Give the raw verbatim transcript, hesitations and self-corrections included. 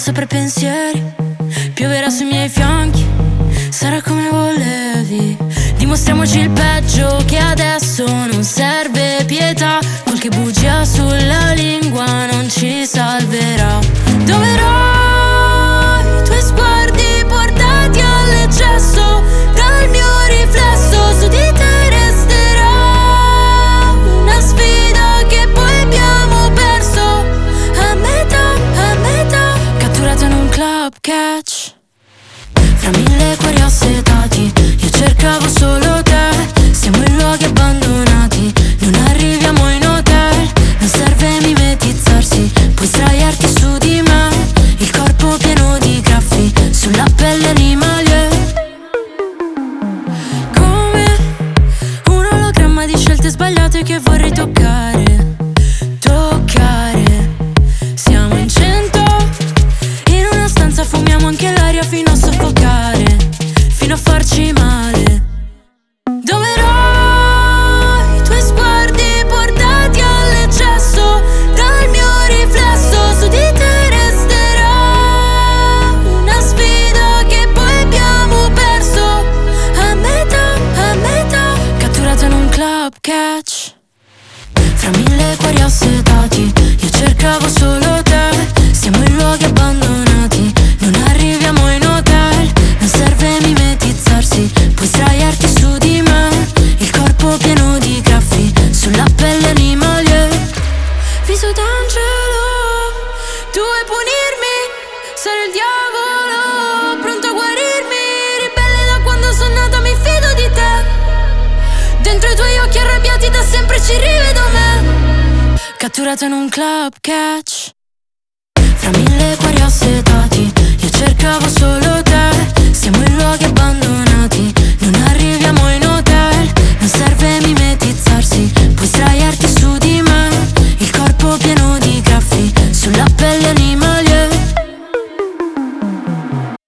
sopra i pensieri, pioverà sui miei fianchi, sarà come volevi. Dimostriamoci il peggio, che adesso non serve pietà. Qualche bugia sulla lingua non ci salverà. Troverò i tuoi sguardi portati all'eccesso, dal mio riflesso su di te resterà una sfida che poi abbiamo perso a metà, a metà. Catturato in un club catch, fra mille cuori assetati, io cercavo solo te. Siamo in luoghi abbandonati, non arriviamo in hotel. Non serve mimetizzarsi, puoi sdraiarti su di me. Il corpo pieno di graffi, sulla pelle animale. Come un ologramma di scelte sbagliate che vorrei toccare, toccare. Siamo in cento, in una stanza fumiamo anche l'aria fino a soffocare, fino a farci male. Domerò i tuoi sguardi portati all'eccesso, dal mio riflesso su di te resterà una sfida che poi abbiamo perso a metà, a metà. Catturato in un club catch, fra mille cuori assetati, io cercavo solo te. Siamo in luoghi abbandonati, non arriviamo in hotel. Non serve mimetizzarsi, puoi sdraiarti su di me. Il corpo pieno di graffi, sulla pelle animale. Viso d'angelo, tu vuoi punirmi, sarei il diavolo, pronto a guarirmi. Ribelle da quando sono nata, mi fido di te. Dentro i tuoi occhi arrabbiati da sempre ci rivedo me. Catturato in un club catch, fra mille cuori assetati, io cercavo solo te. Siamo in